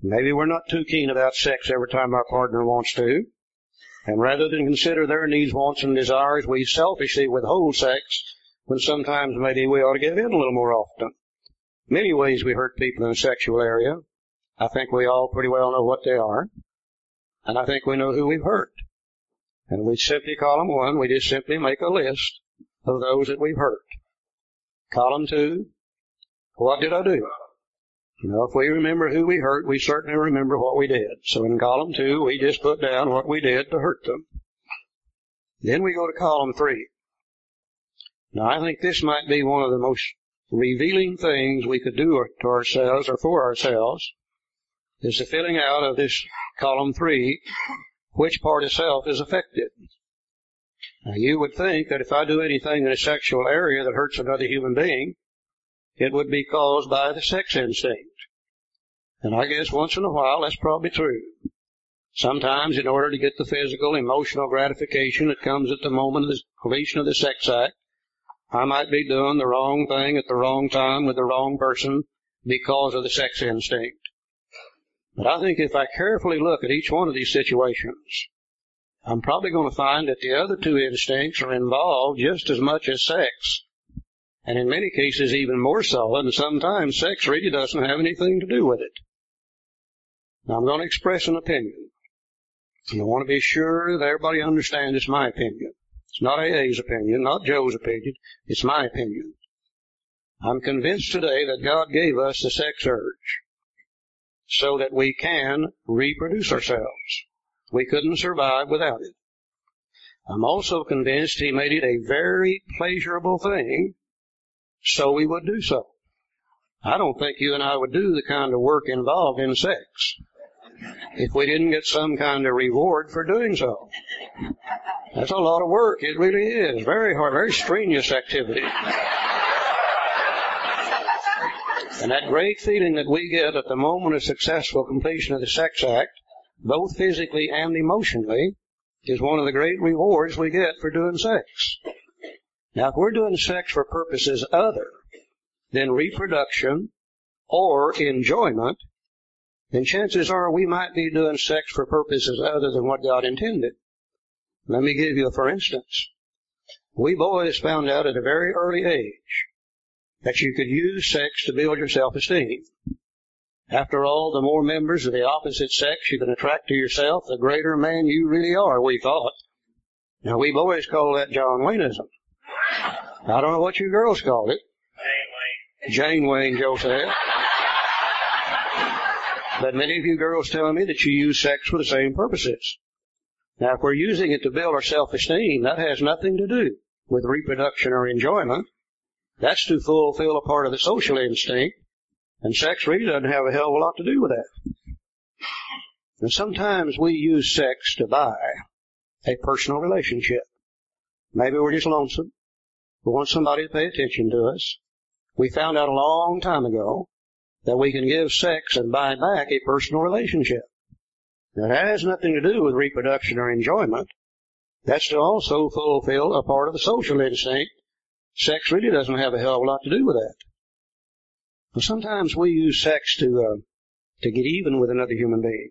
Maybe we're not too keen about sex every time our partner wants to. And rather than consider their needs, wants, and desires, we selfishly withhold sex when sometimes maybe we ought to give in a little more often. Many ways we hurt people in the sexual area. I think we all pretty well know what they are. And I think we know who we've hurt. And we simply column 1, we just simply make a list of those that we've hurt. Column 2, what did I do? You know, if we remember who we hurt, we certainly remember what we did. So in column 2, we just put down what we did to hurt them. Then we go to column 3. Now, I think this might be one of the most revealing things we could do to ourselves or for ourselves, is the filling out of this column 3, which part of self is affected. Now, you would think that if I do anything in a sexual area that hurts another human being, it would be caused by the sex instinct. And I guess once in a while that's probably true. Sometimes in order to get the physical, emotional gratification that comes at the moment of the completion of the sex act, I might be doing the wrong thing at the wrong time with the wrong person because of the sex instinct. But I think if I carefully look at each one of these situations, I'm probably going to find that the other 2 instincts are involved just as much as sex. And in many cases even more so, and sometimes sex really doesn't have anything to do with it. Now I'm going to express an opinion. And I want to be sure that everybody understands it's my opinion. It's not AA's opinion, not Joe's opinion. It's my opinion. I'm convinced today that God gave us the sex urge so that we can reproduce ourselves. We couldn't survive without it. I'm also convinced He made it a very pleasurable thing so we would do so. I don't think you and I would do the kind of work involved in sex if we didn't get some kind of reward for doing so. That's a lot of work. It really is. Very hard, very strenuous activity. And that great feeling that we get at the moment of successful completion of the sex act, both physically and emotionally, is one of the great rewards we get for doing sex. Now, if we're doing sex for purposes other than reproduction or enjoyment, then chances are we might be doing sex for purposes other than what God intended. Let me give you a for instance. We boys found out at a very early age that you could use sex to build your self-esteem. After all, the more members of the opposite sex you can attract to yourself, the greater man you really are, we thought. Now, we boys call that John Wayneism. I don't know what you girls called it. Jane Wayne, Joe said. But many of you girls tell me that you use sex for the same purposes. Now, if we're using it to build our self-esteem, that has nothing to do with reproduction or enjoyment. That's to fulfill a part of the social instinct, and sex really doesn't have a hell of a lot to do with that. And sometimes we use sex to buy a personal relationship. Maybe we're just lonesome. We want somebody to pay attention to us. We found out a long time ago that we can give sex and buy back a personal relationship. Now, that has nothing to do with reproduction or enjoyment. That's to also fulfill a part of the social instinct. Sex really doesn't have a hell of a lot to do with that. But sometimes we use sex to get even with another human being.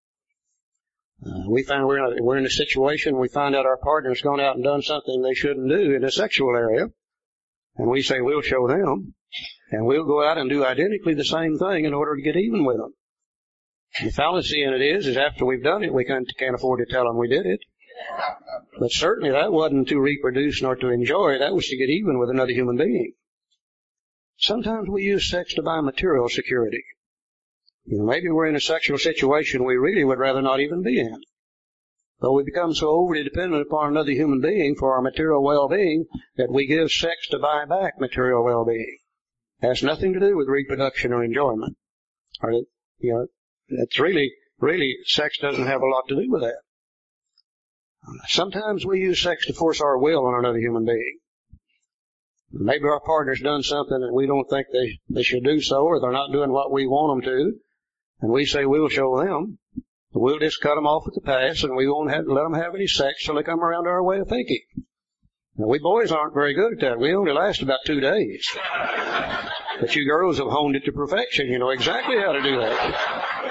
We find we're in a situation, we find out our partner's gone out and done something they shouldn't do in the sexual area, and we say we'll show them, and we'll go out and do identically the same thing in order to get even with them. The fallacy in it is after we've done it, we can't afford to tell them we did it. But certainly that wasn't to reproduce nor to enjoy. That was to get even with another human being. Sometimes we use sex to buy material security. You know, maybe we're in a sexual situation we really would rather not even be in. But we become so overly dependent upon another human being for our material well-being that we give sex to buy back material well-being. It has nothing to do with reproduction or enjoyment. Or, you know, it's really, sex doesn't have a lot to do with that. Sometimes we use sex to force our will on another human being. Maybe our partner's done something that we don't think they should do so, or they're not doing what we want them to, and we say we'll show them. We'll just cut them off at the pass, and we won't let them have any sex till they come around to our way of thinking. Now, we boys aren't very good at that. We only last about 2 days. But you girls have honed it to perfection. You know exactly how to do that.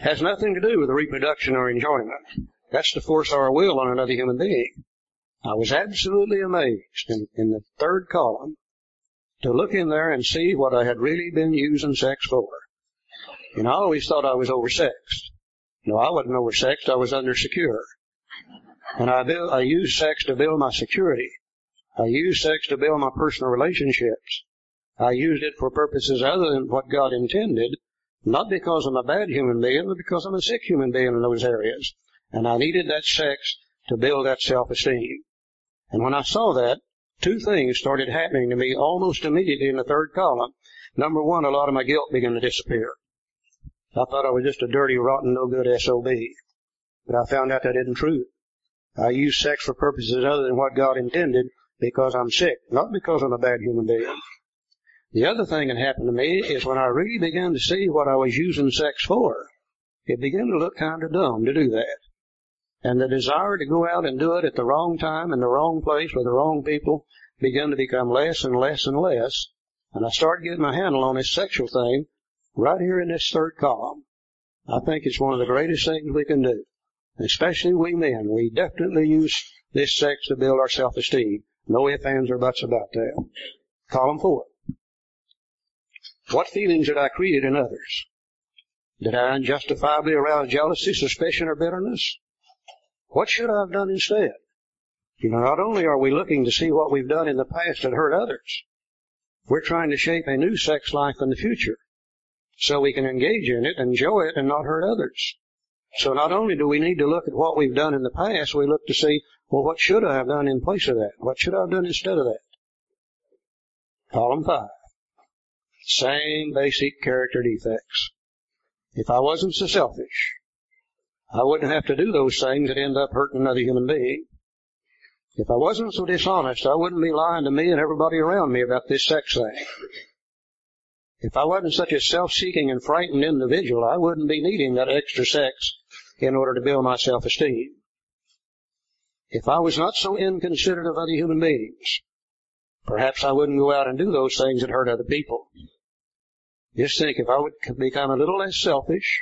has nothing to do with reproduction or enjoyment. That's to force our will on another human being. I was absolutely amazed in the third column to look in there and see what I had really been using sex for. And I always thought I was oversexed. No, I wasn't oversexed. I was undersecure. And I used sex to build my security. I used sex to build my personal relationships. I used it for purposes other than what God intended, not because I'm a bad human being, but because I'm a sick human being in those areas. And I needed that sex to build that self-esteem. And when I saw that, two things started happening to me almost immediately in the third column. Number one, a lot of my guilt began to disappear. I thought I was just a dirty, rotten, no-good SOB. But I found out that isn't true. I use sex for purposes other than what God intended because I'm sick, not because I'm a bad human being. The other thing that happened to me is when I really began to see what I was using sex for, it began to look kind of dumb to do that. And the desire to go out and do it at the wrong time in the wrong place with the wrong people began to become less and less and less. And I started getting my handle on this sexual thing right here in this third column. I think it's one of the greatest things we can do. Especially we men. We definitely use this sex to build our self-esteem. No ifs, ands, or buts about that. Column 4. What feelings did I create in others? Did I unjustifiably arouse jealousy, suspicion, or bitterness? What should I have done instead? You know, not only are we looking to see what we've done in the past that hurt others, we're trying to shape a new sex life in the future so we can engage in it, enjoy it, and not hurt others. So not only do we need to look at what we've done in the past, we look to see, well, what should I have done in place of that? What should I have done instead of that? Column 5. Same basic character defects. If I wasn't so selfish, I wouldn't have to do those things that end up hurting another human being. If I wasn't so dishonest, I wouldn't be lying to me and everybody around me about this sex thing. If I wasn't such a self-seeking and frightened individual, I wouldn't be needing that extra sex in order to build my self-esteem. If I was not so inconsiderate of other human beings, perhaps I wouldn't go out and do those things that hurt other people. Just think, if I would become a little less selfish,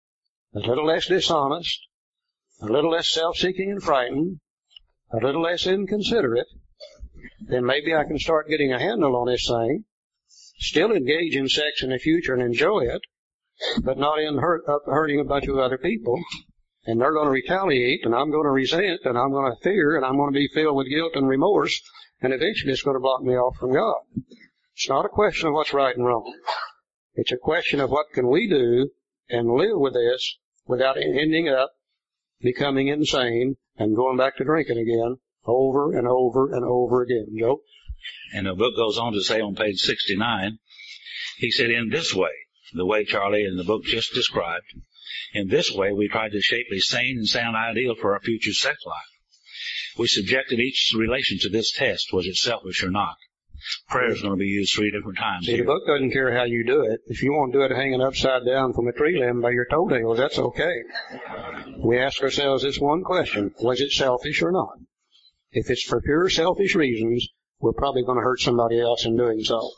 a little less dishonest, a little less self-seeking and frightened, a little less inconsiderate, then maybe I can start getting a handle on this thing, still engage in sex in the future and enjoy it, but not in hurting a bunch of other people. And they're going to retaliate, and I'm going to resent, and I'm going to fear, and I'm going to be filled with guilt and remorse, and eventually it's going to block me off from God. It's not a question of what's right and wrong. It's a question of what can we do and live with this without ending up becoming insane and going back to drinking again over and over and over again. Joe? And the book goes on to say on page 69, he said, in this way, the way Charlie in the book just described, in this way we tried to shape a sane and sound ideal for our future sex life. We subjected each relation to this test. Was it selfish or not? Prayer is going to be used 3 different times. See, the book doesn't care how you do it. If you want to do it hanging upside down from a tree limb by your toenails, that's okay. We ask ourselves this one question: was it selfish or not? If it's for pure selfish reasons, we're probably going to hurt somebody else in doing so.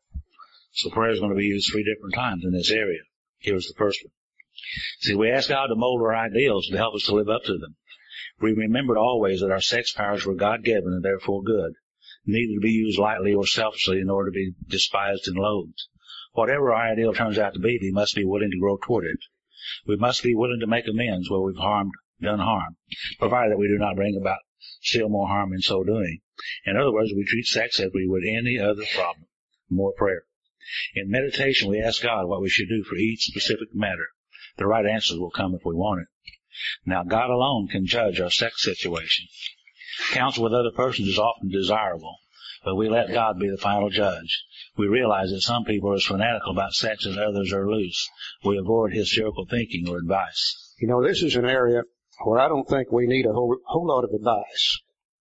So prayer is going to be used 3 different times in this area. Here's the first one. See, we ask God to mold our ideals to help us to live up to them. We remembered always that our sex powers were God-given and therefore good, neither to be used lightly or selfishly in order to be despised and loathed. Whatever our ideal turns out to be, we must be willing to grow toward it. We must be willing to make amends where we've done harm, provided that we do not bring about still more harm in so doing. In other words, we treat sex as we would any other problem. More prayer. In meditation, we ask God what we should do for each specific matter. The right answers will come if we want it. Now, God alone can judge our sex situation. Counsel with other persons is often desirable, but we let God be the final judge. We realize that some people are as fanatical about sex as others are loose. We avoid hysterical thinking or advice. You know, this is an area where I don't think we need a whole lot of advice.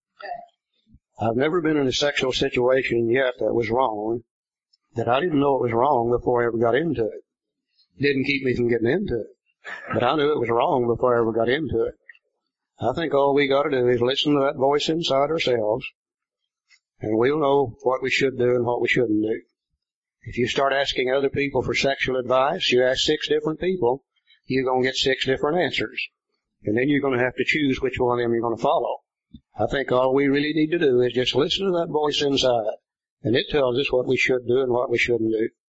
I've never been in a sexual situation yet that was wrong, that I didn't know it was wrong before I ever got into it. It didn't keep me from getting into it, but I knew it was wrong before I ever got into it. I think all we got to do is listen to that voice inside ourselves, and we'll know what we should do and what we shouldn't do. If you start asking other people for sexual advice, you ask 6 different people, you're going to get 6 different answers. And then you're going to have to choose which one of them you're going to follow. I think all we really need to do is just listen to that voice inside. And it tells us what we should do and what we shouldn't do.